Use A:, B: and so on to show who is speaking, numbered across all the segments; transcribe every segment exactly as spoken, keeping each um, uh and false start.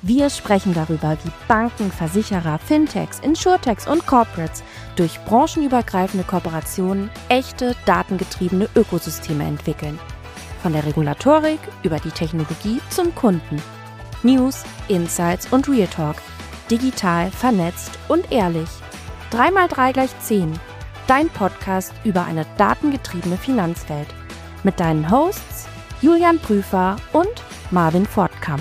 A: Wir sprechen darüber, wie Banken, Versicherer, Fintechs, Insurtechs und Corporates durch branchenübergreifende Kooperationen echte, datengetriebene Ökosysteme entwickeln. Von der Regulatorik über die Technologie zum Kunden. News, Insights und Real Talk. Digital, vernetzt und ehrlich. drei mal drei gleich zehn. Dein Podcast über eine datengetriebene Finanzwelt. Mit deinen Hosts Julian Prüfer und Marvin Fortkamp.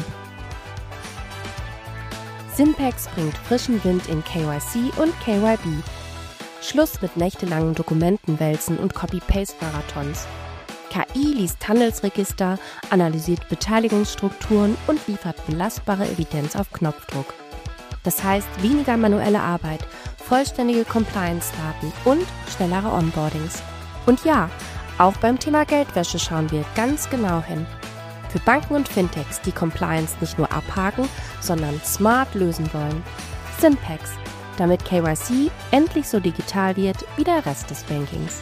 A: Sinpex bringt frischen Wind in K Y C und K Y B. Schluss mit nächtelangen Dokumentenwälzen und Copy-Paste-Marathons. K I liest Handelsregister, analysiert Beteiligungsstrukturen und liefert belastbare Evidenz auf Knopfdruck. Das heißt weniger manuelle Arbeit, vollständige Compliance-Daten und schnellere Onboardings. Und ja, auch beim Thema Geldwäsche schauen wir ganz genau hin. Für Banken und Fintechs, die Compliance nicht nur abhaken, sondern smart lösen wollen. Sinpex, damit K Y C endlich so digital wird wie der Rest des Bankings.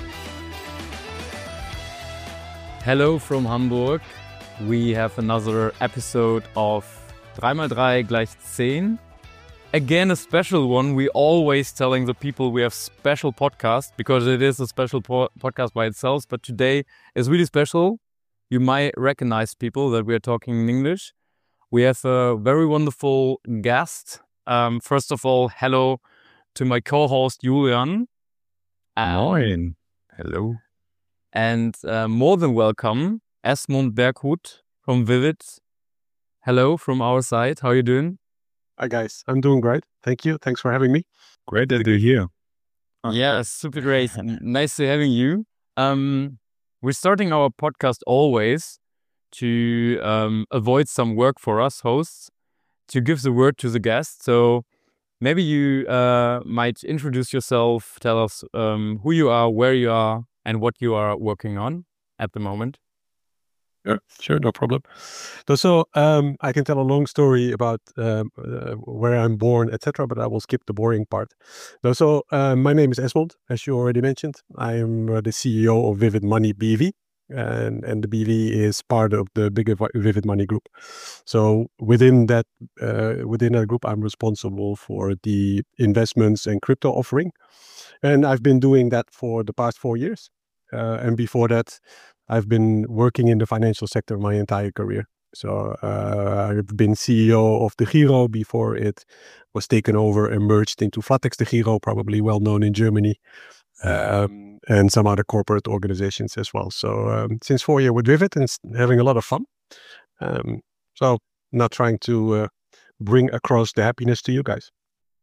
B: Hello from Hamburg. We have another episode of drei mal drei gleich zehn. Again, a special one. We always telling the people we have special podcast because it is a special po- podcast by itself. But today is really special. You might recognize people that we are talking in English. We have a very wonderful guest. Um, first of all, hello to my co-host Julian. Um,
C: Moin. Hello.
B: And uh, more than welcome, Esmond Berghut from Vivid. Hello from our side. How are you doing?
D: Hi guys, I'm doing great. Thank you. Thanks for having me.
C: Great that you're here.
B: Yeah, super great. Nice to having you. Um, we're starting our podcast always to um, avoid some work for us hosts, to give the word to the guest. So maybe you uh, might introduce yourself, tell us um, who you are, where you are, and what you are working on at the moment.
D: Yeah, sure, no problem. So, so um, I can tell a long story about um, uh, where I'm born, et cetera, but I will skip the boring part. No, so uh, my name is Esmond, as you already mentioned. I am uh, the C E O of Vivid Money B V, and and the B V is part of the bigger Vivid Money group. So within that uh, within that group, I'm responsible for the investments and crypto offering, and I've been doing that for the past four years. Uh, and before that, I've been working in the financial sector my entire career. So uh, I've been C E O of DEGIRO before it was taken over and merged into Flatex DEGIRO, probably well known in Germany, um, and some other corporate organizations as well. So um, since four years with Vivid and having a lot of fun. Um, so not trying to uh, bring across the happiness to you guys.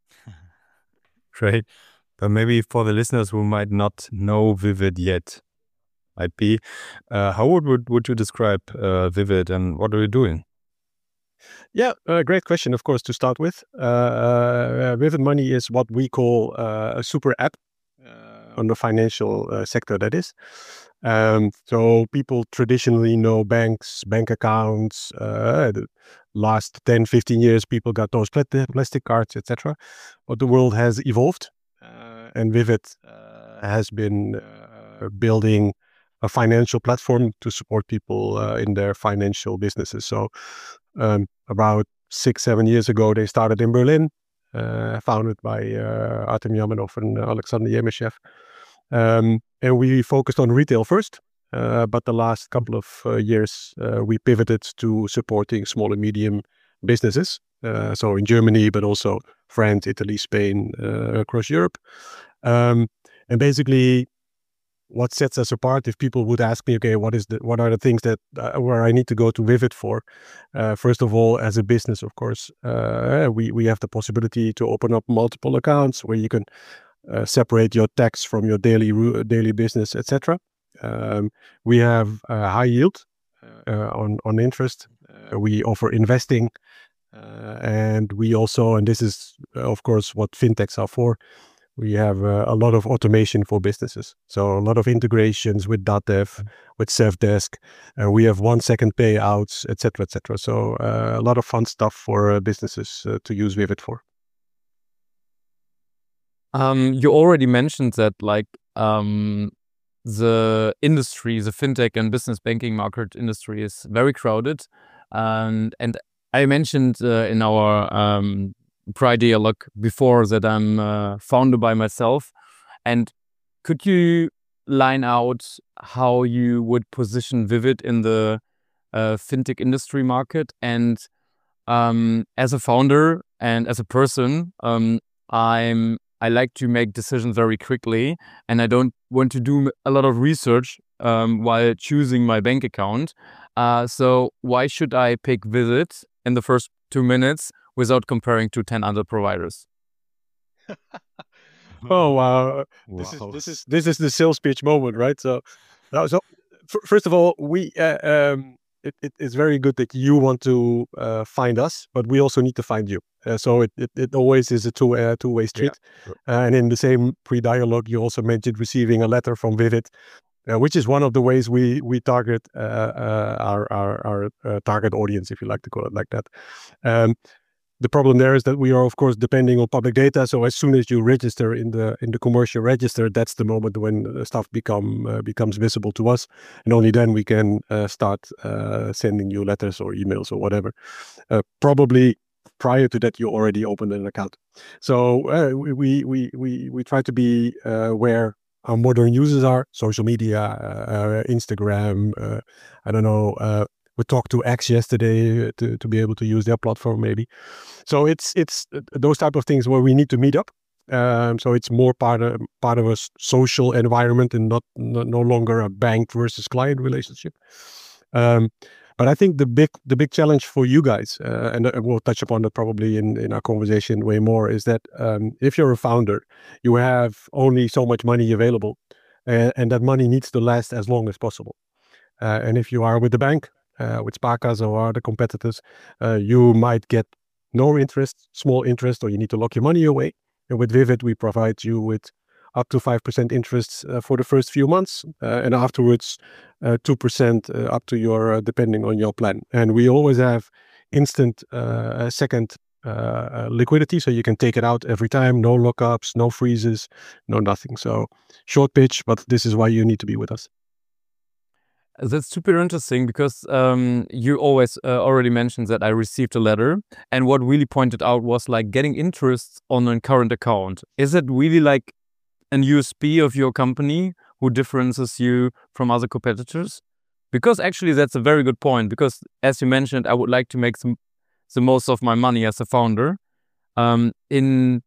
C: Great. But maybe for the listeners who might not know Vivid yet, might be, uh, how would, would would you describe uh, Vivid and what are you doing?
D: Yeah, uh, great question, of course, to start with. Uh, uh, Vivid Money is what we call uh, a super app uh, on the financial uh, sector, that is. Um, so people traditionally know banks, bank accounts. Uh, the last ten, fifteen years, people got those plat- plastic cards, et cetera. But the world has evolved, uh, and Vivid uh, has been uh, building a financial platform to support people uh, in their financial businesses. So um, about six, seven years ago, they started in Berlin, uh, founded by uh, Artem Yamanov and Alexander Yemeshev. Um, and we focused on retail first, uh, but the last couple of uh, years, uh, we pivoted to supporting small and medium businesses. Uh, so in Germany, but also France, Italy, Spain, uh, across Europe. Um, and basically, what sets us apart, if people would ask me, okay, what is the, what are the things that uh, where I need to go to Vivid for? Uh, first of all, as a business, of course, uh, we we have the possibility to open up multiple accounts where you can uh, separate your tax from your daily daily business, et cetera. Um, we have uh, high yield uh, on on interest. Uh, we offer investing, uh, and we also, and this is of course what fintechs are for. We have uh, a lot of automation for businesses. So a lot of integrations with DATEV, with Safdesk. Uh, we have one second payouts, et cetera, et cetera. So uh, a lot of fun stuff for uh, businesses uh, to use Vivid for.
B: Um, you already mentioned that like um, the industry, the fintech and business banking market industry is very crowded. And, and I mentioned uh, in our um, prior dialogue before that I'm uh, founder by myself. And could you line out how you would position Vivid in the uh, fintech industry market? And um, as a founder and as a person, um, I'm I like to make decisions very quickly, and I don't want to do a lot of research um, while choosing my bank account. Uh, so why should I pick Vivid in the first two minutes without comparing to ten other providers?
D: Oh wow! This is
C: Wow.
D: this is this is the sales pitch moment, right? So, now, so f- first of all, we uh, um, it, it, it's very good that you want to uh, find us, but we also need to find you. Uh, so it, it it always is a two uh, two way street.
C: sure.
D: Uh, and in the same pre dialogue, you also mentioned receiving a letter from Vivid, uh, which is one of the ways we we target uh, uh, our our, our uh, target audience, if you like to call it like that. Um, The problem there is that we are, of course, depending on public data. So as soon as you register in the in the commercial register, that's the moment when uh, stuff become uh, becomes visible to us, and only then we can uh, start uh, sending you letters or emails or whatever. Uh, probably prior to that, you already opened an account. So uh, we we we we try to be uh, where our modern users are: social media, uh, uh, Instagram. Uh, I don't know. Uh, we talked to X yesterday to, to be able to use their platform, maybe. So it's it's those type of things where we need to meet up. Um, so it's more part of part of a social environment and not, not no longer a bank versus client relationship. Um, but I think the big the big challenge for you guys, uh, and we'll touch upon that probably in, in our conversation way more, is that um, if you're a founder, you have only so much money available, and, and that money needs to last as long as possible. Uh, and if you are with the bank, uh, with Sparkasse or other competitors, uh, you might get no interest, small interest, or you need to lock your money away. And with Vivid, we provide you with up to five percent interest uh, for the first few months, uh, and afterwards uh, two percent uh, up to your, uh, depending on your plan. And we always have instant uh, second uh, liquidity, so you can take it out every time, no lockups, no freezes, no nothing. So short pitch, but this is why you need to be with us.
B: That's super interesting because um, you always uh, already mentioned that I received a letter, and what really pointed out was like getting interest on a current account. Is it really like an U S P of your company who differentiates you from other competitors? Because actually that's a very good point, because as you mentioned, I would like to make some, the most of my money as a founder um, in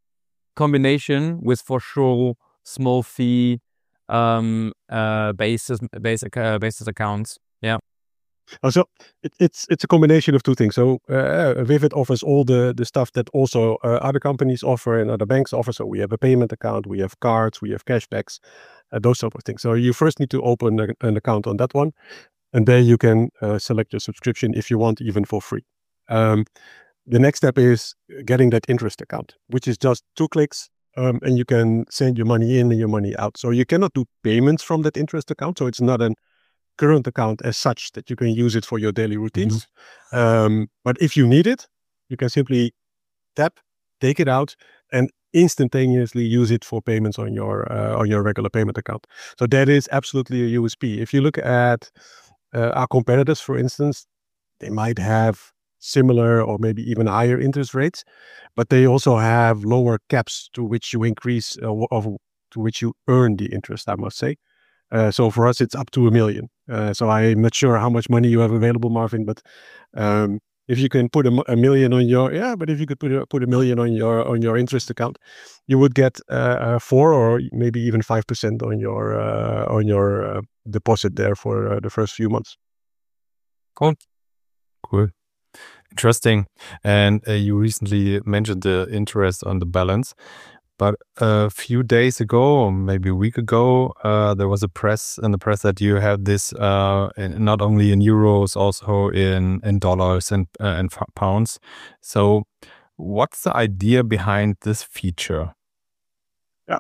B: combination with, for sure, small fee um uh basis basic uh, basis accounts. Yeah.
D: Oh, so it, it's it's a combination of two things. So uh, Vivid offers all the the stuff that also uh, other companies offer and other banks offer. So we have a payment account, we have cards, we have cashbacks, uh, those sort of things. So you first need to open a, an account on that one, and then you can uh, select your subscription if you want, even for free. Um, the next step is getting that interest account, which is just two clicks. Um, and you can send your money in and your money out. So you cannot do payments from that interest account. So it's not a current account as such that you can use it for your daily routines. Mm-hmm. Um, but if you need it, you can simply tap, take it out, and instantaneously use it for payments on your uh, on your regular payment account. So that is absolutely a U S P. If you look at uh, our competitors, for instance, they might have similar or maybe even higher interest rates, but they also have lower caps to which you increase uh, of to which you earn the interest, I must say. Uh, so for us, it's up to a million. Uh, so I'm not sure how much money you have available, Marvin, but um, if you can put a, a million on your yeah, but if you could put a, put a million on your on your interest account, you would get uh, four or maybe even five percent on your uh, on your uh, deposit there for uh, the first few months.
C: Cool, cool. Interesting. And uh, you recently mentioned the interest on the balance, but a few days ago, or maybe a week ago, uh, there was a press in the press that you have this uh, in, not only in euros, also in in dollars and uh, and pounds. So, what's the idea behind this feature?
D: Yeah.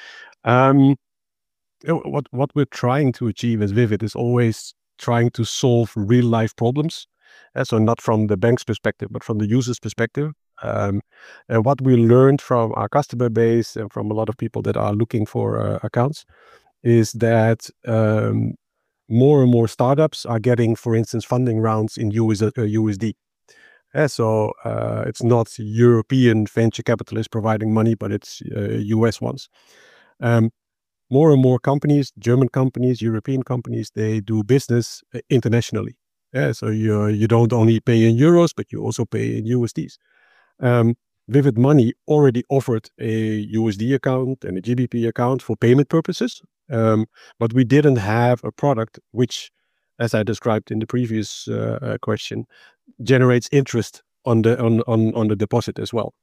D: Um. What what we're trying to achieve as Vivid is always trying to solve real life problems. Uh, so not from the bank's perspective, but from the user's perspective. Um, and what we learned from our customer base and from a lot of people that are looking for uh, accounts is that um, more and more startups are getting, for instance, funding rounds in U S, uh, U S D. Yeah, so uh, it's not European venture capitalists providing money, but it's uh, U S ones. Um, more and more companies, German companies, European companies, they do business uh, internationally. Yeah, so you you don't only pay in euros, but you also pay in U S Ds. Um, Vivid Money already offered a U S D account and a G B P account for payment purposes, um, but we didn't have a product which, as I described in the previous uh, uh, question, generates interest on the on, on on the deposit as well.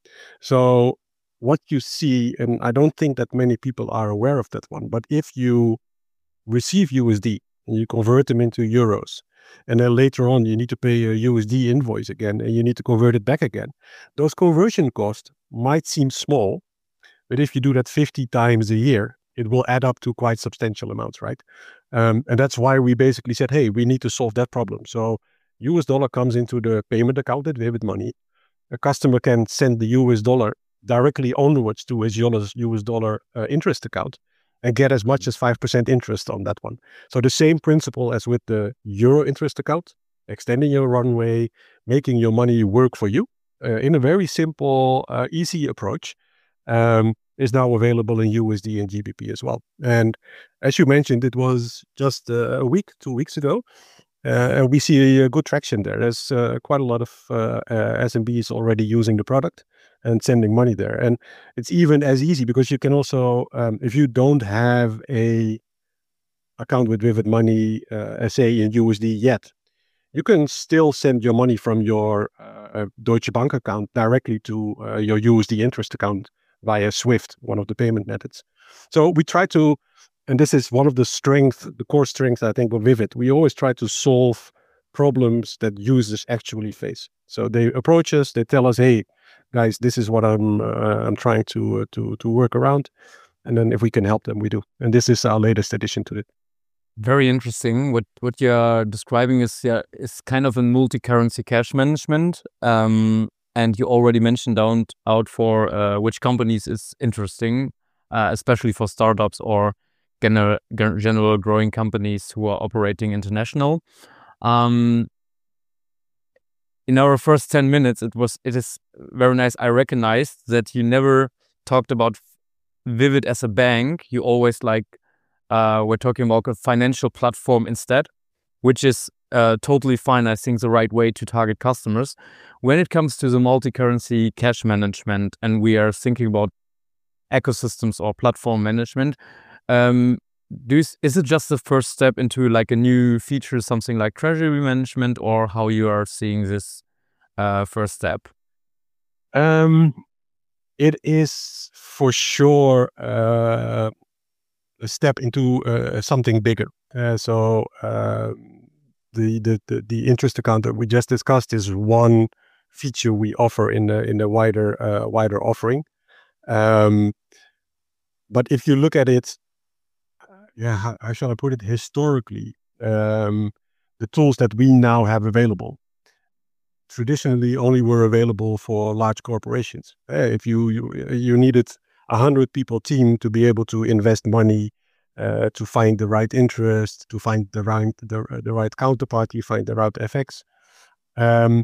D: So what you see, and I don't think that many people are aware of that one, but if you receive U S D and you convert them into euros, and then later on you need to pay a U S D invoice again and you need to convert it back again, those conversion costs might seem small, but if you do that fifty times a year, it will add up to quite substantial amounts, right? Um, and that's why we basically said, hey, we need to solve that problem. So U S dollar comes into the payment account at Vivid Money. A customer can send the U S dollar directly onwards to his U S dollar uh, interest account and get as much as five percent interest on that one. So the same principle as with the euro interest account, extending your runway, making your money work for you uh, in a very simple, uh, easy approach, um, is now available in U S D and G B P as well. And as you mentioned, it was just uh, a week, two weeks ago. Uh, and we see a good traction there. There's uh, quite a lot of uh, uh, S M Bs already using the product and sending money there. And it's even as easy because you can also, um, if you don't have a account with Vivid Money, uh, say in U S D yet, you can still send your money from your uh, Deutsche Bank account directly to uh, your U S D interest account via SWIFT, one of the payment methods. So we try to, and this is one of the strength, the core strengths, I think, of Vivid. We always try to solve problems that users actually face. So they approach us, they tell us, "Hey, guys, this is what I'm uh, I'm trying to uh, to to work around," and then if we can help them, we do. And this is our latest addition to it.
B: Very interesting. What what you're describing is yeah is kind of a multi-currency cash management. Um, and you already mentioned down out for uh, which companies is interesting, uh, especially for startups or General, general growing companies who are operating international. Um, in our first ten minutes, it was it is very nice. I recognized that you never talked about Vivid as a bank. You always like uh, we're talking about a financial platform instead, which is uh, totally fine. I think the right way to target customers. When it comes to the multi-currency cash management, and we are thinking about ecosystems or platform management. Um, do you, is it just the first step into like a new feature, something like treasury management, or how you are seeing this uh, first step?
D: Um, it is for sure uh, a step into uh, something bigger. Uh, so uh, the, the the the interest account that we just discussed is one feature we offer in the in the wider uh, wider offering. Um, but if you look at it. Yeah, how, how shall I put it? Historically, um, the tools that we now have available traditionally only were available for large corporations. Uh, if you, you you needed a hundred people team to be able to invest money, uh, to find the right interest, to find the right the, the right counterparty, find the right F X. Um,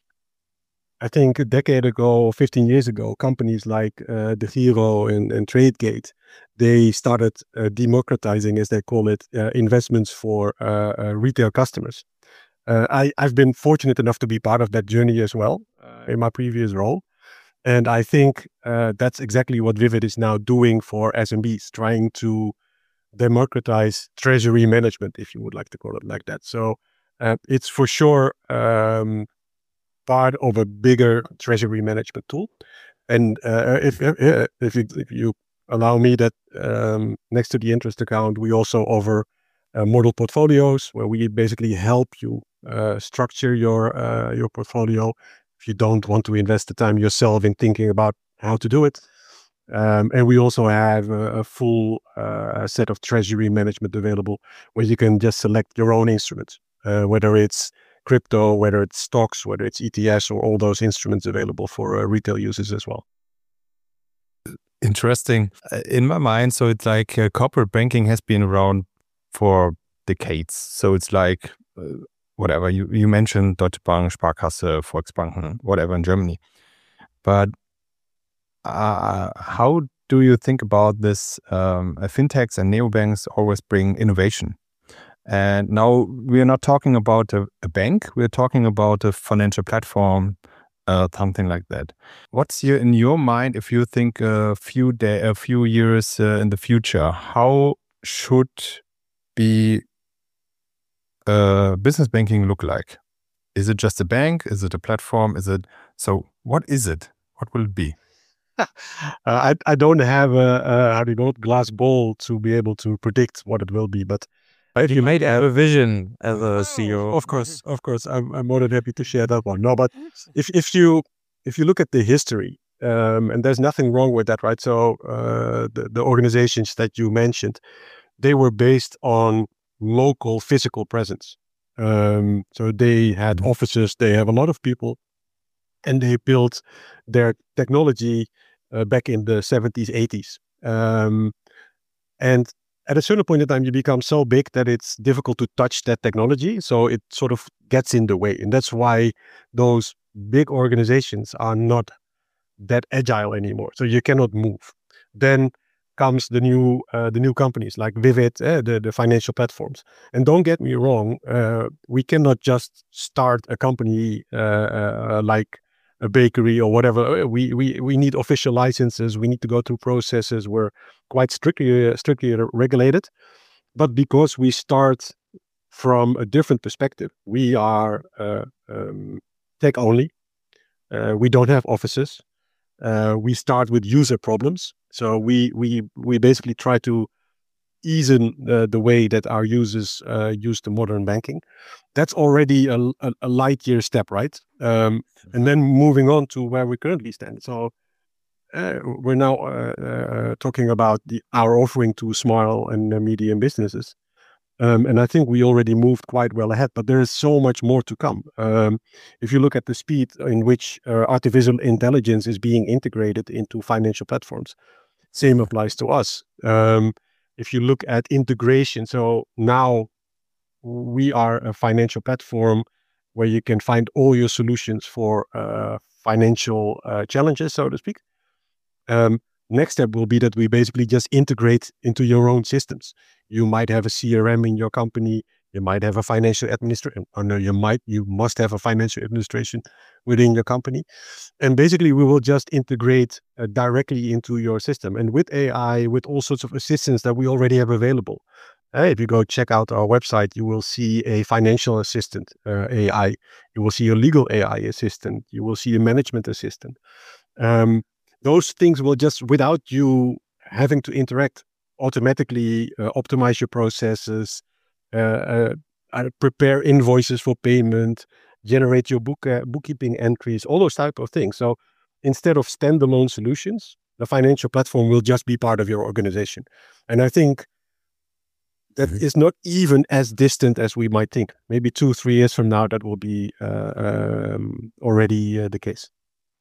D: I think a decade ago, fifteen years ago, companies like uh, DEGIRO and, and TradeGate, they started uh, democratizing, as they call it, uh, investments for uh, uh, retail customers. Uh, I, I've been fortunate enough to be part of that journey as well uh, in my previous role. And I think uh, that's exactly what Vivid is now doing for S M Bs, trying to democratize treasury management, if you would like to call it like that. So uh, it's for sure... Um, part of a bigger treasury management tool. And uh, if, if if you, if you allow me that, um, next to the interest account, we also offer uh, model portfolios where we basically help you uh, structure your uh, your portfolio if you don't want to invest the time yourself in thinking about how to do it. Um, and we also have a, a full uh, set of treasury management available where you can just select your own instruments, uh, whether it's crypto, whether it's stocks, whether it's E T Fs, or all those instruments available for uh, retail users as well.
C: Interesting. In my mind, so it's like uh, corporate banking has been around for decades. So it's like uh, whatever. You, you mentioned Deutsche Bank, Sparkasse, Volksbanken, whatever in Germany. But uh, how do you think about this? Um, fintechs and neobanks always bring innovation. And now we are not talking about a, a bank. We're talking about a financial platform, uh, something like that. What's your, in your mind, if you think a few day, a few years uh, in the future, how should be uh, business banking look like? Is it just a bank? Is it a platform? Is it so? What is it? What will it be?
D: uh, I I don't have a, a how do you call it, glass ball to be able to predict what it will be, but
B: if you made a vision as a C E O,
D: of course, of course, I'm I'm more than happy to share that one. No, but if if you if you look at the history, um, and there's nothing wrong with that, right? So uh, the the organizations that you mentioned, they were based on local physical presence. Um, so they had offices, they have a lot of people, and they built their technology uh, back in the seventies, eighties. Um, and at a certain point in time, you become so big that it's difficult to touch that technology. So it sort of gets in the way. And that's why those big organizations are not that agile anymore. So you cannot move. Then comes the new uh, the new companies like Vivid, uh, the, the financial platforms. And don't get me wrong, uh, we cannot just start a company uh, uh, like a bakery or whatever. We, we we need official licenses. We need to go through processes. We're quite strictly uh, strictly regulated. But because we start from a different perspective, we are uh, um, tech only. Uh, we don't have offices. Uh, we start with user problems. So we we we basically try to ease in uh, the way that our users uh, use the modern banking. That's already a, a, a light year step, right? Um, and then moving on to where we currently stand. So uh, we're now uh, uh, talking about the, our offering to small and uh, medium businesses. Um, and I think we already moved quite well ahead, but there is so much more to come. Um, if you look at the speed in which uh, artificial intelligence is being integrated into financial platforms, same applies to us. Um, if you look at integration, so now we are a financial platform where you can find all your solutions for uh, financial uh, challenges, so to speak. Um, next step will be that we basically just integrate into your own systems. You might have a C R M in your company. You might have a financial administration. Or no, you might, you must have a financial administration within your company. And basically, we will just integrate uh, directly into your system. And with A I, with all sorts of assistants that we already have available. Uh, if you go check out our website, you will see a financial assistant, uh, A I. You will see a legal A I assistant. You will see a management assistant. Um, those things will just, without you having to interact, automatically uh, optimize your processes, uh, uh, prepare invoices for payment, generate your book uh, bookkeeping entries, all those type of things. So instead of standalone solutions, the financial platform will just be part of your organization. And I think that mm-hmm. is not even as distant as we might think. Maybe two, three years from now, that will be uh, um, already uh, the case.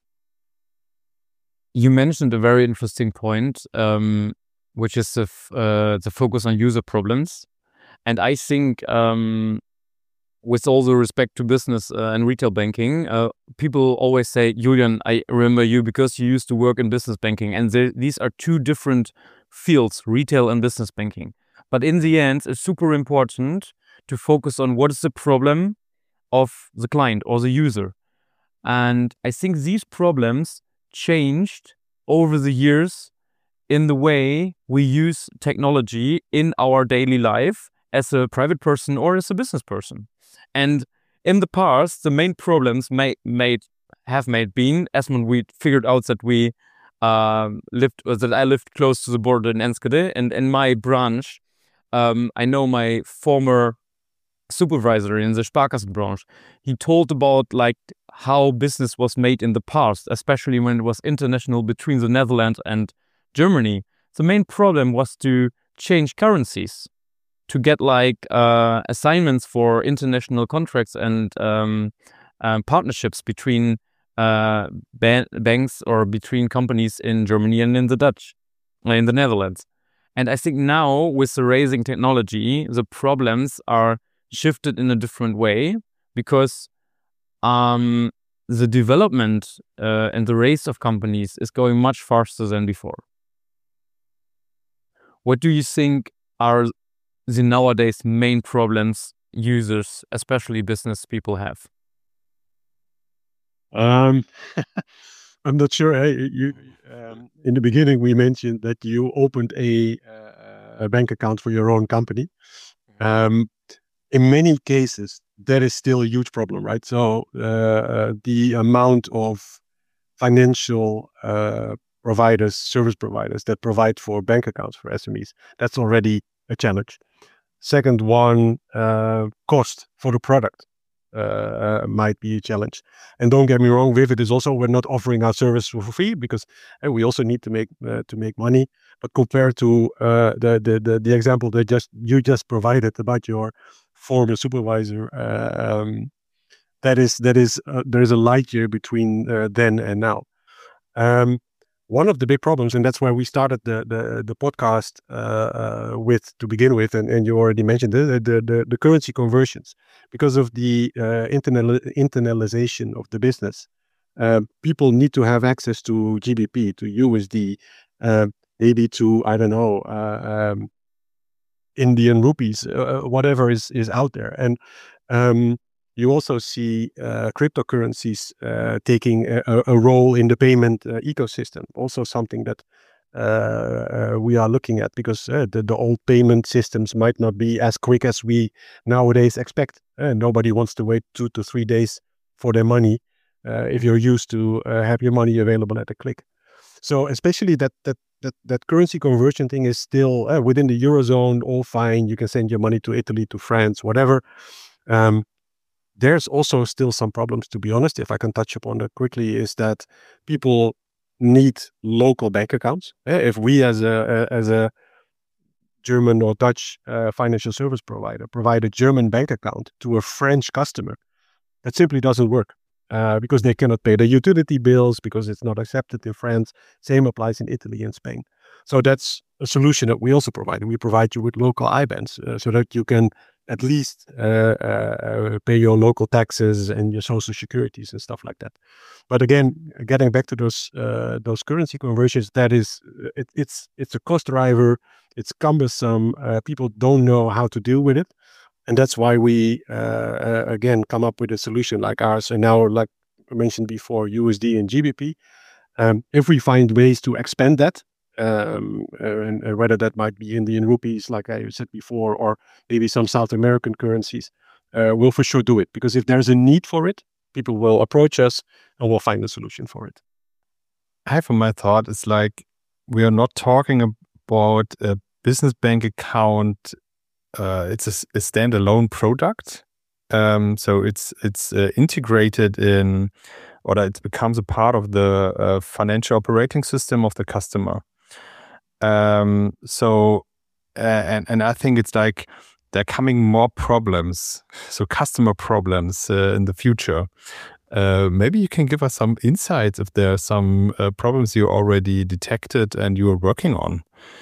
B: You mentioned a very interesting point, um, which is the, f- uh, the focus on user problems. And I think um, with all the respect to business uh, and retail banking, uh, people always say, Julian, I remember you because you used to work in business banking. And there, these are two different fields, retail and business banking. But in the end, it's super important to focus on what is the problem of the client or the user. And I think these problems changed over the years in the way we use technology in our daily life as a private person or as a business person. And in the past, the main problems may, made have made been, as when we figured out that we um, lived, or that I lived close to the border in Enschede, and in my branch, um, I know my former supervisor in the Sparkassen branch. He told about like how business was made in the past, especially when it was international between the Netherlands and Germany. The main problem was to change currencies, to get like uh, assignments for international contracts and um, um, partnerships between uh, ban- banks or between companies in Germany and in the Dutch, in the Netherlands. And I think now with the rising technology, the problems are shifted in a different way. because um, the development uh, and the race of companies is going much faster than before. What do you think are the nowadays main problems users, especially business people, have?
D: Um, I'm not sure. Hey, you, um, in the beginning, we mentioned that you opened a, uh, a bank account for your own company. Um, in many cases, that is still a huge problem, right? So uh, the amount of financial uh, providers, service providers that provide for bank accounts for S M Es, that's already a challenge. Second one, uh, cost for the product uh, uh, might be a challenge. And don't get me wrong, Vivid is also, we're not offering our service for free because uh, we also need to make uh, to make money. But compared to uh, the, the the the example that just you just provided about your former supervisor, uh, um, that is that is uh, there is a light year between uh, then and now. Um, one of the big problems, and that's why we started the the, the podcast uh, uh, with to begin with, and, and you already mentioned it, the, the the currency conversions, because of the uh, internal internalization of the business. Uh, people need to have access to G B P, to U S D, uh, maybe to I don't know uh, um, Indian rupees, uh, whatever is is out there, and um, you also see uh, cryptocurrencies uh, taking a, a role in the payment uh, ecosystem. Also something that uh, uh, we are looking at, because uh, the, the old payment systems might not be as quick as we nowadays expect. Uh, nobody wants to wait two to three days for their money uh, if you're used to uh, have your money available at a click. So especially that that that, that currency conversion thing is still uh, within the Eurozone, all fine. You can send your money to Italy, to France, whatever. Um, There's also still some problems, to be honest. If I can touch upon that quickly, is that people need local bank accounts. If we, as a as a German or Dutch uh, financial service provider, provide a German bank account to a French customer, that simply doesn't work uh, because they cannot pay the utility bills because it's not accepted in France. Same applies in Italy and Spain. So that's a solution that we also provide. We provide you with local I B A Ns uh, so that you can at least uh, uh, pay your local taxes and your social securities and stuff like that. But again, getting back to those uh, those currency conversions, that is, it, it's it's a cost driver. It's cumbersome. Uh, people don't know how to deal with it, and that's why we uh, uh, again come up with a solution like ours. And now, like I mentioned before, U S D and G B P. Um, if we find ways to expand that. Um, and, and whether that might be Indian rupees, like I said before, or maybe some South American currencies, uh, we'll for sure do it. Because if there's a need for it, people will approach us and we'll find a solution for it.
C: Half of my thought is like, we are not talking about a business bank account. Uh, it's a, a standalone product. Um, so it's it's uh, integrated in, or it becomes a part of the uh, financial operating system of the customer. Um, so, uh, and, and I think it's like there are coming more problems, so customer problems uh, in the future. Uh, maybe you can give us some insights if there are some uh, problems you already detected and you are working on.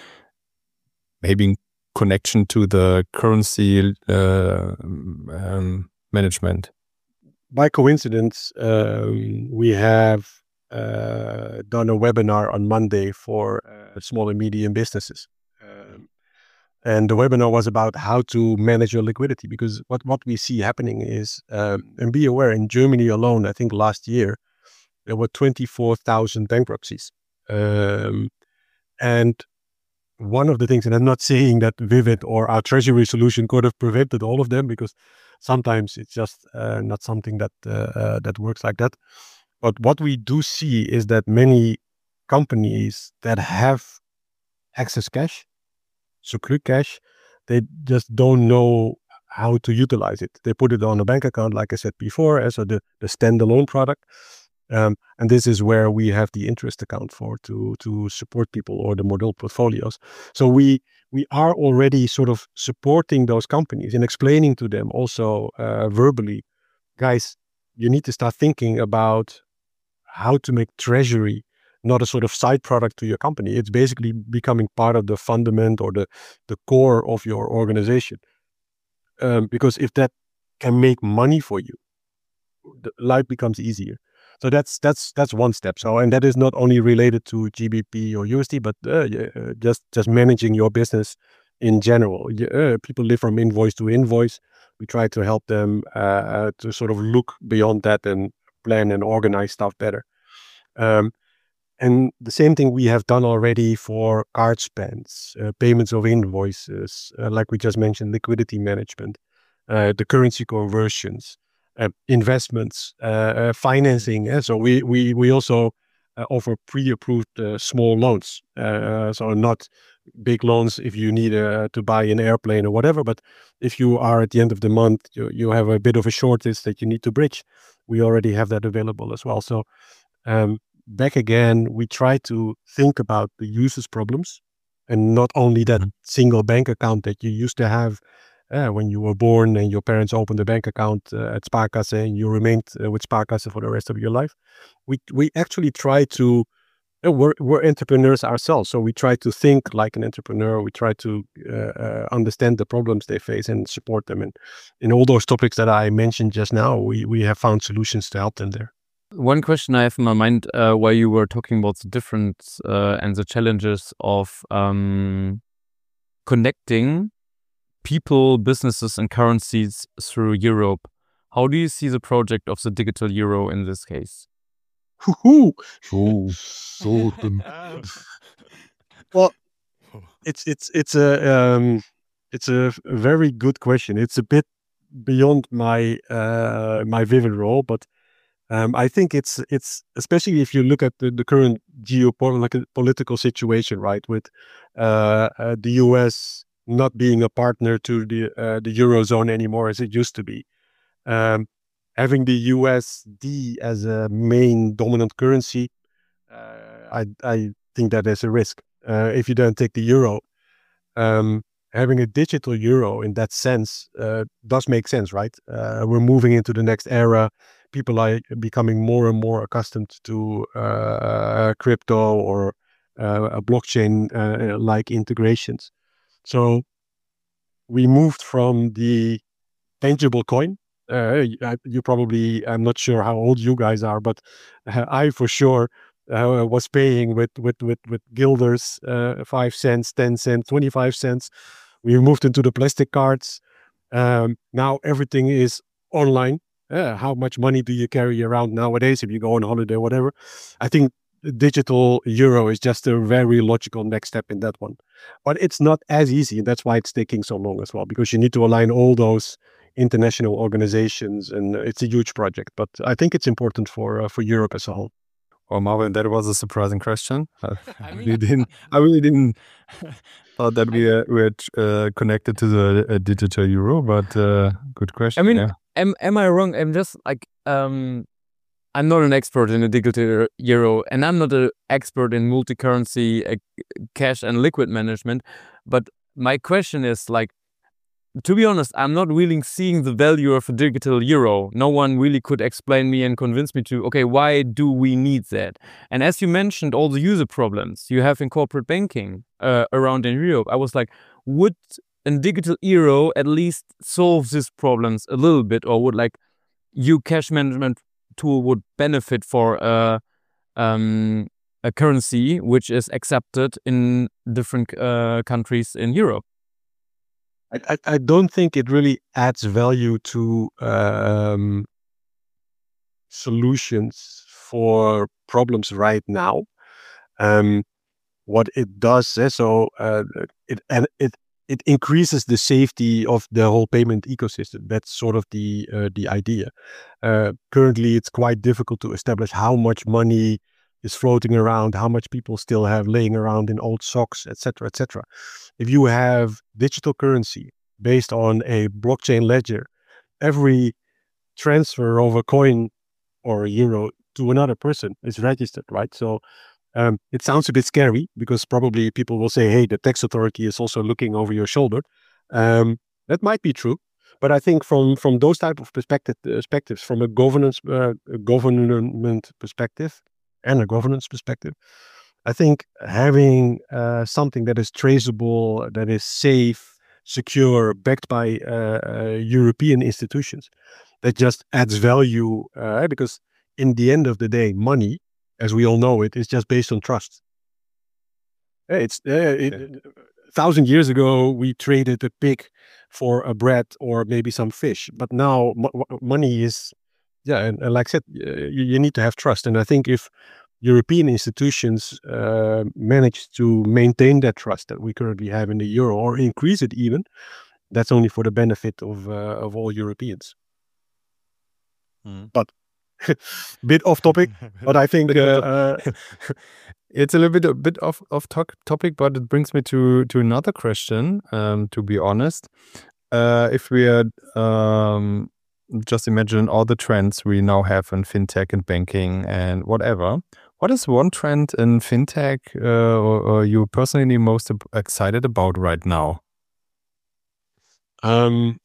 C: Maybe in connection to the currency uh, um, management.
D: By coincidence, um, we have uh, done a webinar on Monday for uh, small and medium businesses. Um, and the webinar was about how to manage your liquidity, because what, what we see happening is, um, and be aware, in Germany alone, I think last year, there were twenty-four thousand bankruptcies. Um, and one of the things, and I'm not saying that Vivid or our treasury solution could have prevented all of them, because sometimes it's just uh, not something that uh, uh, that works like that. But what we do see is that many companies that have excess cash, surplus cash, they just don't know how to utilize it. They put it on a bank account, like I said before, as a, the, the standalone product. Um, and this is where we have the interest account for to to support people, or the model portfolios. So we we are already sort of supporting those companies and explaining to them also uh, verbally, guys, you need to start thinking about how to make treasury not a sort of side product to your company. It's basically becoming part of the fundament or the the core of your organization. Um, because if that can make money for you, the life becomes easier. So that's that's that's one step. So and that is not only related to G B P or U S D, but uh, uh, just just managing your business in general. Uh, people live from invoice to invoice. We try to help them uh, to sort of look beyond that and plan and organize stuff better. Um, and the same thing we have done already for card spends, uh, payments of invoices, uh, like we just mentioned, liquidity management, uh, the currency conversions, uh, investments, uh, uh, financing. Uh, so we we we also uh, offer pre-approved uh, small loans. Uh, so not big loans if you need uh, to buy an airplane or whatever, but if you are at the end of the month, you, you have a bit of a shortage that you need to bridge, we already have that available as well. So um, back again, we try to think about the user's problems and not only that mm-hmm. single bank account that you used to have uh, when you were born and your parents opened a bank account uh, at Sparkasse and you remained uh, with Sparkasse for the rest of your life. We, we actually try to We're, we're entrepreneurs ourselves, so we try to think like an entrepreneur. We try to uh, uh, understand the problems they face and support them. And in all those topics that I mentioned just now, we, we have found solutions to help them there.
B: One question I have in my mind uh, while you were talking about the difference uh, and the challenges of um, connecting people, businesses, and currencies through Europe. How do you see the project of the digital euro in this case?
D: Oh, so well, it's it's it's a um, it's a very good question. It's a bit beyond my uh, my vivid role, but um, I think it's it's especially if you look at the, the current geopolitical situation, right, with uh, uh, the U S not being a partner to the uh, the eurozone anymore as it used to be. Um, Having the U S D as a main dominant currency, uh, I I think that there's a risk. Uh, if you don't take the euro, um, having a digital euro in that sense uh, does make sense, right? Uh, we're moving into the next era. People are becoming more and more accustomed to uh, crypto or uh, blockchain-like uh, integrations. So we moved from the tangible coin. Uh, you probably, I'm not sure how old you guys are, but uh, I for sure uh, was paying with with with with guilders, uh, five cents, ten cents, twenty-five cents. We moved into the plastic cards. Um, now everything is online. Uh, how much money do you carry around nowadays if you go on holiday or whatever? I think digital euro is just a very logical next step in that one. But it's not as easy, and that's why it's taking so long as well, because you need to align all those international organizations, and it's a huge project. But I think it's important for uh, for Europe as a whole.
C: Well, Marvin, that was a surprising question. I, I really didn't. I really didn't thought that we uh, were uh, connected to the uh, digital euro, but uh, good question.
B: I mean,
C: yeah.
B: am am I wrong? I'm just like um, I'm not an expert in the digital euro, and I'm not an expert in multi-currency uh, cash and liquid management. But my question is like, to be honest, I'm not really seeing the value of a digital euro. No one really could explain me and convince me to, okay, why do we need that? And as you mentioned, all the user problems you have in corporate banking uh, around in Europe, I was like, would a digital euro at least solve these problems a little bit, or would like you cash management tool would benefit for a, um, a currency which is accepted in different uh, countries in Europe?
D: I, I don't think it really adds value to um, solutions for problems right now. Um, what it does, eh, so uh, it and it it increases the safety of the whole payment ecosystem. That's sort of the uh, the idea. Uh, currently, it's quite difficult to establish how much money is floating around, how much people still have laying around in old socks, et cetera, et cetera. If you have digital currency based on a blockchain ledger, every transfer of a coin or a euro to another person is registered, right? So um, it sounds a bit scary because probably people will say, hey, the tax authority is also looking over your shoulder. Um, that might be true. But I think from, from those type of perspective, perspectives, from a governance, uh, a government perspective and a governance perspective, I think having uh, something that is traceable, that is safe, secure, backed by uh, uh, European institutions, that just adds value, uh, because in the end of the day, money, as we all know it, is just based on trust. It's uh, it,
C: Okay.
D: a thousand years ago, we traded a pig for a bread or maybe some fish, but now mo- mo- money is, yeah, and, and like I said, uh, you, you need to have trust. And I think if European institutions uh, manage to maintain that trust that we currently have in the euro, or increase it even, that's only for the benefit of uh, of all Europeans.
C: Mm.
D: But bit off topic, but I think
C: Bit
D: uh,
C: of-
D: uh,
C: it's a little bit a bit off off to- topic, but it brings me to to another question. Um, to be honest, uh, if we are um, just imagine all the trends we now have in fintech and banking and whatever. What is one trend in fintech uh, or, or you personally most ab- excited about right now?
D: um,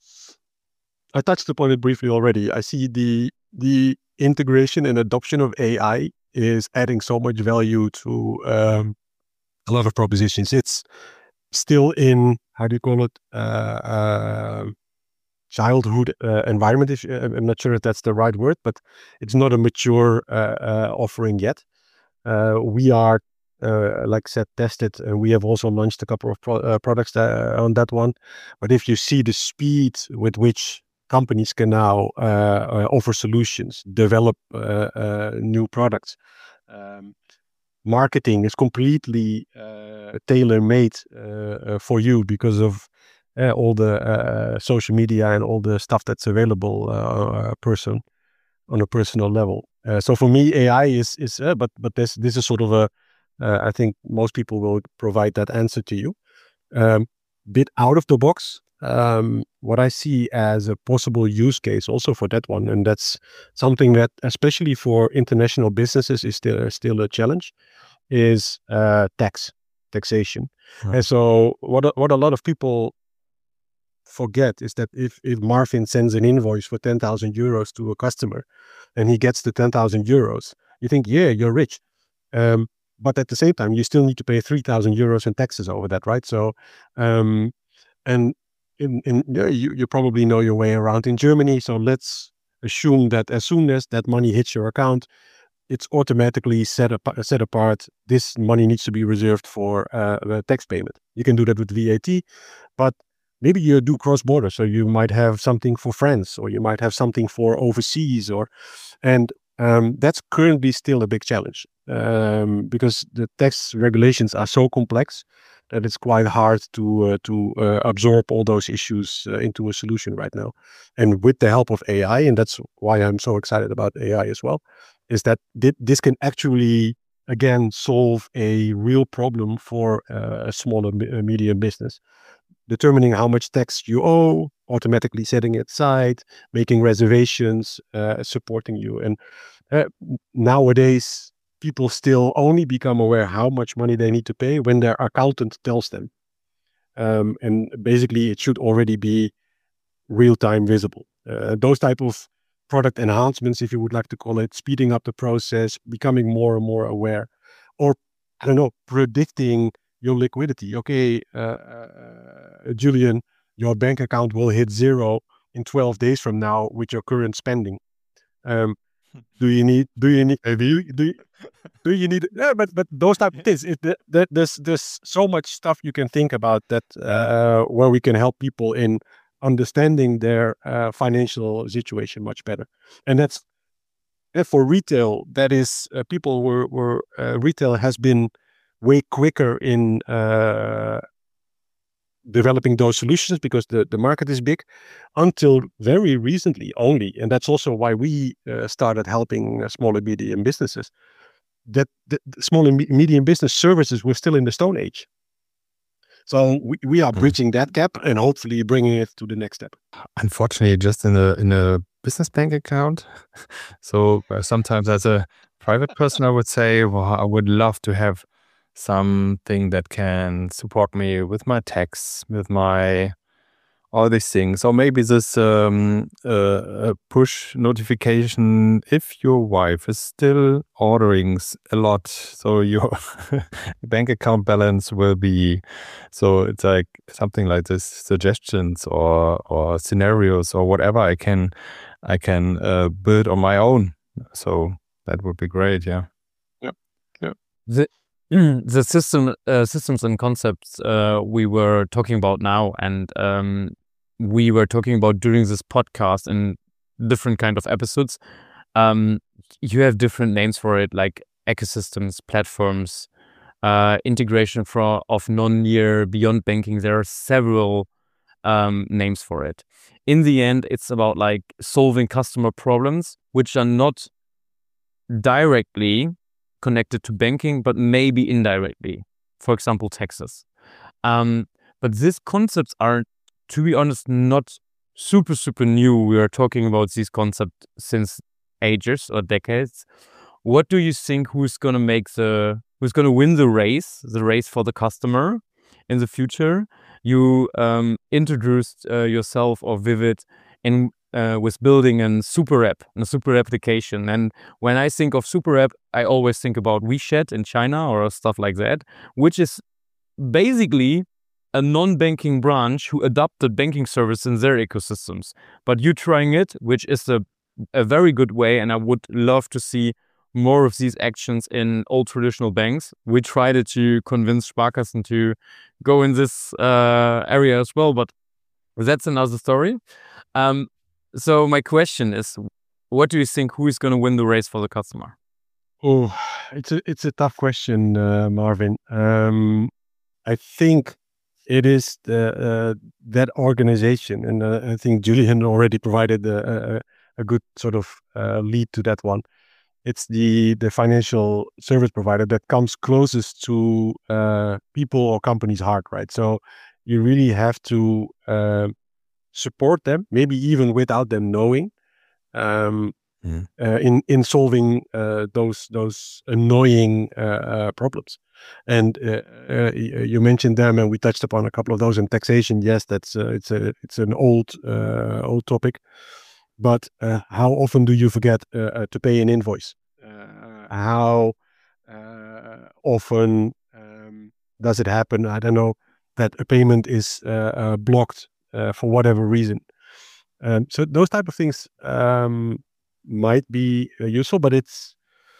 D: I touched upon it briefly already. I see the the integration and adoption of A I is adding so much value to um, a lot of propositions. It's still in, how do you call it, uh, uh, childhood uh, environment. If, uh, I'm not sure if that's the right word, but it's not a mature uh, uh, offering yet. Uh, we are, uh, like I said, tested, and we have also launched a couple of pro- uh, products uh, on that one. But if you see the speed with which companies can now uh, uh, offer solutions, develop uh, uh, new products, um, marketing is completely uh, tailor-made uh, uh, for you because of uh, all the uh, social media and all the stuff that's available uh, person on a personal level. Uh, so for me, A I is is uh, but but this this is sort of a uh, I think most people will provide that answer to you. Um, bit out of the box. Um, what I see as a possible use case also for that one, and that's something that especially for international businesses is still still a challenge, is uh, tax taxation.
C: Right.
D: And so what a- what a lot of people forget is that if if Marvin sends an invoice for ten thousand euros to a customer, and he gets the ten thousand euros, you think, yeah, you're rich. Um, but at the same time, you still need to pay three thousand euros in taxes over that, right? So, um, and in, in yeah, you, you probably know your way around in Germany. So let's assume that as soon as that money hits your account, it's automatically set up set apart. This money needs to be reserved for uh, a tax payment. You can do that with V A T, but maybe you do cross border. So you might have something for France, or you might have something for overseas, or and um, that's currently still a big challenge um, because the tax regulations are so complex that it's quite hard to uh, to uh, absorb all those issues uh, into a solution right now. And with the help of A I, and that's why I'm so excited about A I as well, is that thi- this can actually again solve a real problem for uh, a smaller me- uh, medium business, determining how much tax you owe, automatically setting it aside, making reservations, uh, supporting you. And uh, nowadays, people still only become aware how much money they need to pay when their accountant tells them. Um, and basically, it should already be real time visible. Uh, those type of product enhancements, if you would like to call it, speeding up the process, becoming more and more aware, or I don't know, predicting your liquidity. Okay, uh, uh, Julian, your bank account will hit zero in twelve days from now with your current spending. Um, do you need? Do you need? Do you, do you, do you need? Yeah, but but those type of things. It, that, there's there's so much stuff you can think about that uh, where we can help people in understanding their uh, financial situation much better. And that's uh, for retail. That is, uh, people were were uh, retail has been way quicker in uh, developing those solutions because the, the market is big until very recently only. And that's also why we uh, started helping uh, small and medium businesses. That the, the small and me- medium business services were still in the Stone Age. So we, we are bridging that gap and hopefully bringing it to the next step.
C: Unfortunately, just in a in a business bank account. So uh, sometimes as a private person, I would say, well, I would love to have something that can support me with my tax, with my all these things, or maybe this um, uh, a push notification if your wife is still ordering s- a lot, so your bank account balance will be. So it's like something like this, suggestions or or scenarios or whatever I can I can uh, build on my own. So that would be great. Yeah.
D: Yeah. Yeah.
B: The the system uh, systems and concepts uh, we were talking about now, and um, we were talking about during this podcast in different kind of episodes. Um, you have different names for it, like ecosystems, platforms, uh, integration for of non-linear beyond banking. There are several um, names for it. In the end, it's about like solving customer problems which are not directly connected to banking, but maybe indirectly. For example, taxes. Um, but these concepts are, to be honest, not super, super new. We are talking about these concepts since ages or decades. What do you think? Who's gonna make the? Who's gonna win the race? The race for the customer in the future? You um, introduced uh, yourself or Vivid in uh, with building a super app, a super application. And when I think of super app, I always think about WeChat in China or stuff like that, which is basically a non-banking branch who adopted banking service in their ecosystems. But you trying it, which is a a very good way, and I would love to see more of these actions in old traditional banks. We tried to convince Sparkassen to go in this uh, area as well, but that's another story. Um, so my question is, what do you think? Who is going to win the race for the customer?
D: Oh, it's a it's a tough question, uh, Marvin. Um, I think it is the uh, that organization, and uh, I think Julian already provided a, a, a good sort of uh, lead to that one. It's the the financial service provider that comes closest to uh, people or companies' heart, right? So you really have to uh, support them, maybe even without them knowing, um,
C: Mm.
D: uh, in in solving uh, those those annoying uh, uh, problems. And uh, uh, you mentioned them, and we touched upon a couple of those in taxation. Yes, that's uh, it's a it's an old uh, old topic. But uh, how often do you forget uh, uh, to pay an invoice? Uh, how uh, often um, does it happen? I don't know, that a payment is uh, uh, blocked uh, for whatever reason. Um, so those type of things um, might be uh, useful, but it's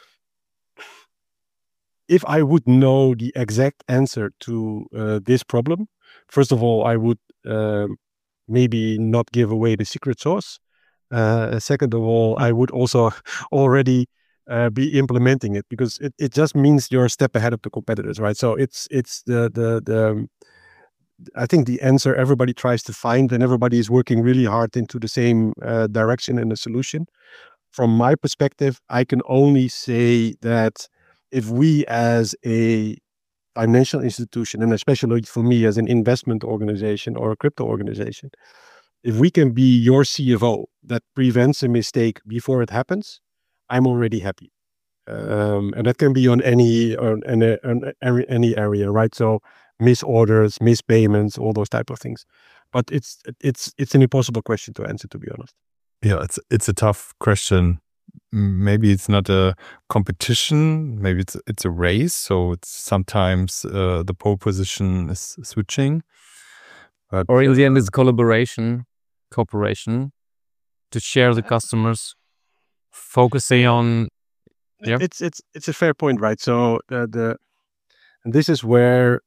D: if I would know the exact answer to uh, this problem, first of all, I would um, maybe not give away the secret sauce. Uh, second of all, I would also already uh, be implementing it, because it, it just means you're a step ahead of the competitors, right? So it's it's the the the I think the answer everybody tries to find, and everybody is working really hard into the same uh, direction and the solution. From my perspective, I can only say that if we as a financial institution, and especially for me as an investment organization or a crypto organization, if we can be your C F O that prevents a mistake before it happens, I'm already happy. Um, and that can be on any on any, on any area, right? So misorders, mispayments, all those type of things. But it's it's it's an impossible question to answer, to be honest.
C: Yeah, it's it's a tough question. M- Maybe it's not a competition. Maybe it's it's a race. So it's sometimes uh, the pole position is switching. But
B: Or in the end, it's collaboration, cooperation to share the customers, focusing on. Yeah.
D: It's it's it's a fair point, right? So the the and this is where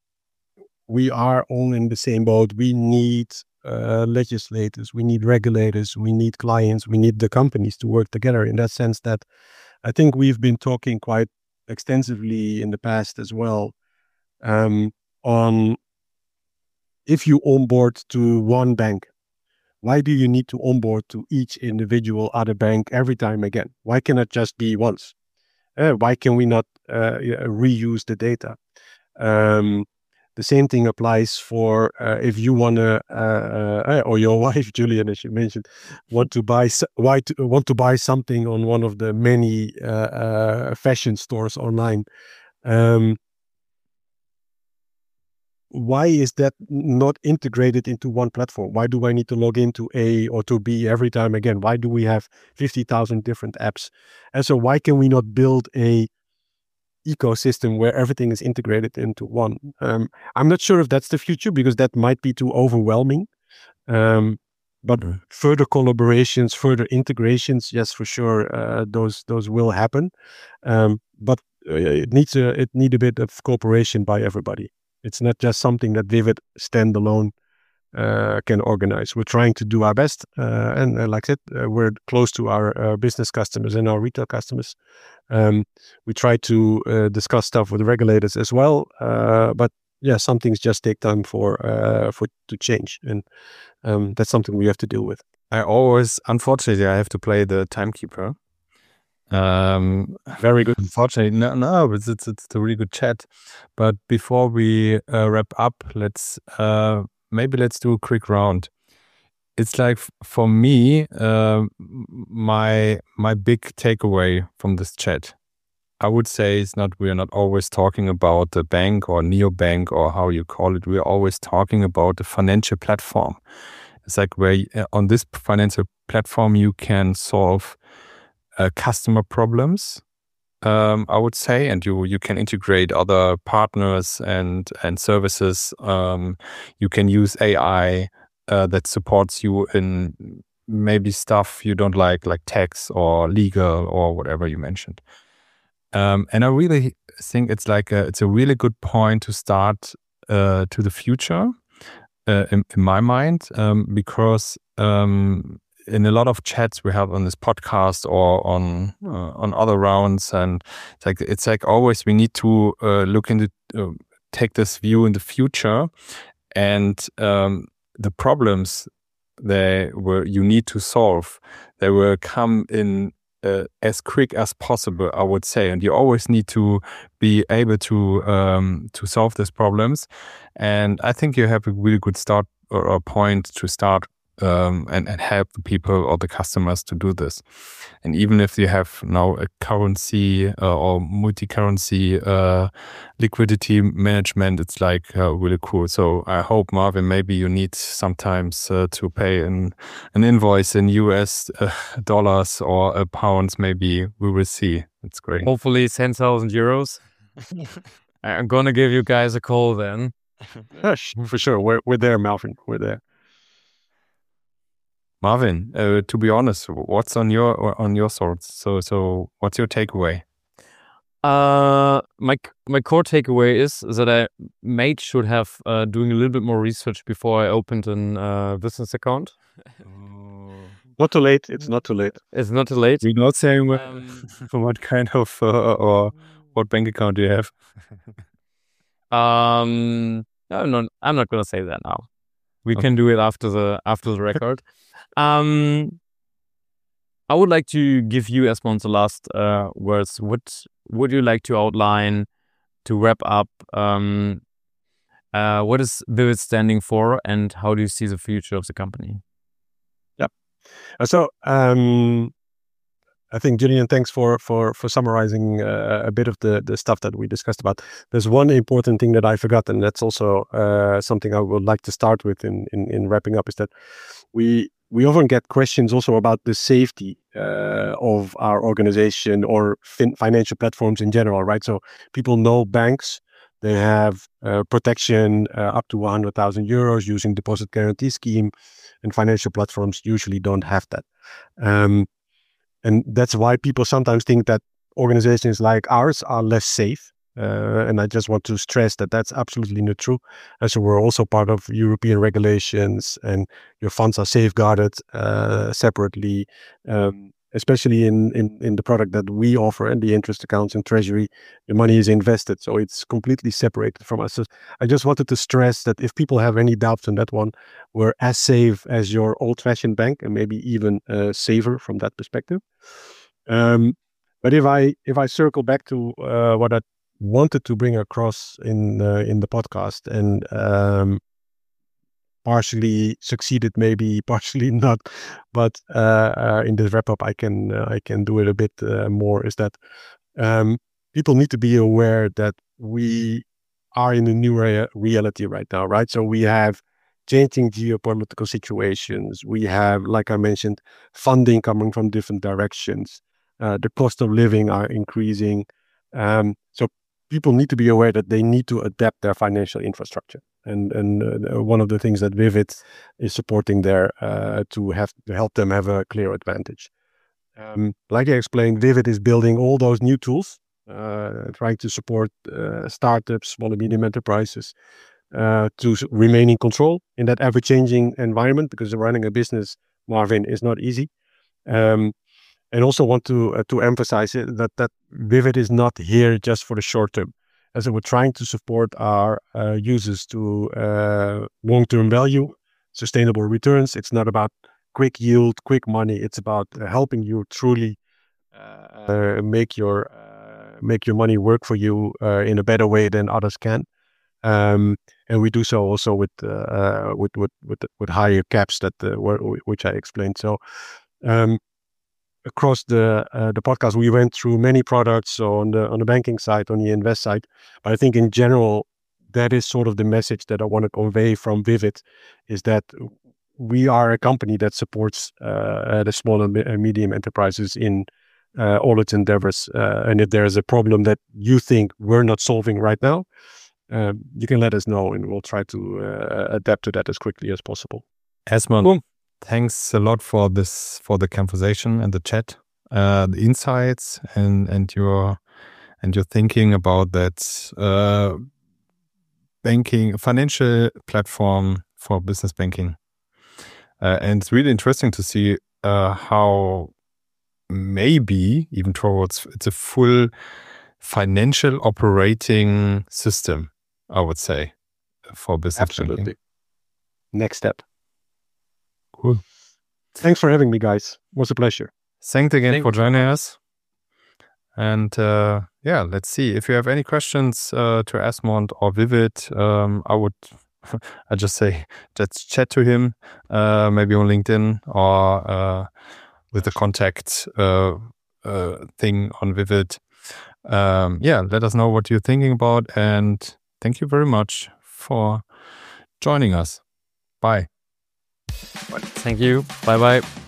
D: we are all in the same boat. We need uh, legislators, we need regulators, we need clients, we need the companies to work together. In that sense, that I think we've been talking quite extensively in the past as well um, on if you onboard to one bank, why do you need to onboard to each individual other bank every time again? Why can it just be once? Uh, why can we not uh, yeah, reuse the data? Um, the same thing applies for uh, if you want to, uh, uh, or your wife, Julian, as you mentioned, want to buy s- why to, want to buy something on one of the many uh, uh, fashion stores online. Um, why is that not integrated into one platform? Why do I need to log into A or to B every time again? Why do we have fifty thousand different apps? And so why can we not build a ecosystem where everything is integrated into one? Um, I'm not sure if that's the future, because that might be too overwhelming. Um, But
C: Mm.
D: further collaborations, further integrations, yes, for sure, uh, those those will happen. Um, but uh, it needs a it need a bit of cooperation by everybody. It's not just something that Vivid standalone uh, can organize. We're trying to do our best, uh, and uh, like I said, uh, we're close to our uh, business customers and our retail customers. Um, we try to uh, discuss stuff with regulators as well, uh, but yeah, some things just take time for uh, for to change, and um, that's something we have to deal with.
C: I always, unfortunately, I have to play the timekeeper. Um,
D: Very good.
C: Unfortunately, no, no, it's it's, it's a really good chat. But before we uh, wrap up, let's uh, maybe let's do a quick round. It's like f- for me, uh, my my big takeaway from this chat, I would say, is not we are not always talking about the bank or neobank or how you call it. We are always talking about the financial platform. It's like where uh, on this financial platform you can solve uh, customer problems, um, I would say, and you you can integrate other partners and and services. Um, you can use A I uh, that supports you in maybe stuff you don't like, like tax or legal or whatever you mentioned. Um, and I really think it's like a, it's a really good point to start uh, to the future. Uh, in, in my mind, um, because um, in a lot of chats we have on this podcast or on uh, on other rounds, and it's like it's like always we need to uh, look into uh, take this view in the future, and um, the problems they were you need to solve, they will come in uh, as quick as possible, I would say, and you always need to be able to um, to solve these problems. And I think you have a really good start or a point to start um, and, and help the people or the customers to do this. And even if you have now a currency uh, or multi-currency uh, liquidity management, it's like uh, really cool. So I hope, Marvin, maybe you need sometimes uh, to pay an, an invoice in U S uh, dollars or uh, pounds. Maybe we will see. It's great.
B: Hopefully ten thousand euros. I'm gonna give you guys a call then.
D: Yes, for sure. We're we're there, Malvin. We're there.
C: Marvin, uh, to be honest, what's on your on your thoughts? So so what's your takeaway?
B: Uh, my my core takeaway is that I made should have uh, doing a little bit more research before I opened an uh, business account.
D: Not too late. It's not too late.
B: It's not too late.
C: You're not saying what,
B: Um,
C: what kind of uh, or what bank account do you have?
B: Um, I'm not. I'm not gonna say that now. We
C: Okay.
B: can do it after the after the record. um, I would like to give you, Esmond, the last uh, words. What would you like to outline to wrap up? Um, uh, what is Vivid standing for, and how do you see the future of the company?
D: Uh, So, um, I think, Julian, thanks for for for summarizing uh, a bit of the the stuff that we discussed about. There's one important thing that I forgot, and that's also uh, something I would like to start with in, in in wrapping up. Is that we we often get questions also about the safety uh, of our organization or fin- financial platforms in general, right? So people know banks. They have uh, protection uh, up to one hundred thousand euros using deposit guarantee scheme, and financial platforms usually don't have that. Um, and that's why people sometimes think that organizations like ours are less safe. Uh, and I just want to stress that that's absolutely not true. And so we're also part of European regulations, and your funds are safeguarded uh, separately, um, especially in, in, in the product that we offer and the interest accounts and treasury. The money is invested, so it's completely separated from us. So I just wanted to stress that if people have any doubts on that one, we're as safe as your old-fashioned bank, and maybe even uh, safer from that perspective. Um, but if I if I circle back to uh, what I wanted to bring across in uh, in the podcast, and um, partially succeeded, maybe partially not, but uh, uh, in this wrap up, I can uh, I can do it a bit uh, more. Is that um, people need to be aware that we are in a new rea- reality right now, right? So we have changing geopolitical situations. We have, like I mentioned, funding coming from different directions. Uh, the cost of living are increasing. Um, so people need to be aware that they need to adapt their financial infrastructure. And and uh, one of the things that Vivid is supporting there uh, to have to help them have a clear advantage. Um, like I explained, Vivid is building all those new tools, uh, trying to support uh, startups, small and medium enterprises, uh, to remain in control in that ever-changing environment, because running a business, Marvin, is not easy. Um, and also want to uh, to emphasize it, that that Vivid is not here just for the short term. As we're trying to support our uh, users to uh, long-term value, sustainable returns. It's not about quick yield, quick money. It's about uh, helping you truly uh, make your uh, make your money work for you uh, in a better way than others can. Um, and we do so also with uh, with with with, with higher caps that uh, were, which I explained. So um, across the uh, the podcast, we went through many products. So on the on the banking side, on the invest side, but I think in general, that is sort of the message that I want to convey from Vivid, is that we are a company that supports uh, the small and medium enterprises in uh, all its endeavors. Uh, and if there's a problem that you think we're not solving right now, uh, you can let us know, and we'll try to uh, adapt to that as quickly as possible.
C: Esmond, cool. Thanks a lot for this, for the conversation and the chat, uh, the insights, and and your and your thinking about that uh, banking financial platform for business banking. Uh, and it's really interesting to see uh, how maybe even towards it's a full financial operating system, I would say, for business
D: Absolutely.
C: banking.
D: Next step.
C: Cool.
D: Thanks for having me, guys. It was a pleasure.
C: Thanks again
B: Thank
C: for joining us. And uh, yeah, let's see. If you have any questions uh, to Esmond or Vivid, um, I would I just say just chat to him, uh, maybe on LinkedIn or uh, with the contact uh, uh, thing on Vivid. Um, yeah, let us know what you're thinking about, and thank you very much for joining us. Bye.
B: Thank you. Bye bye.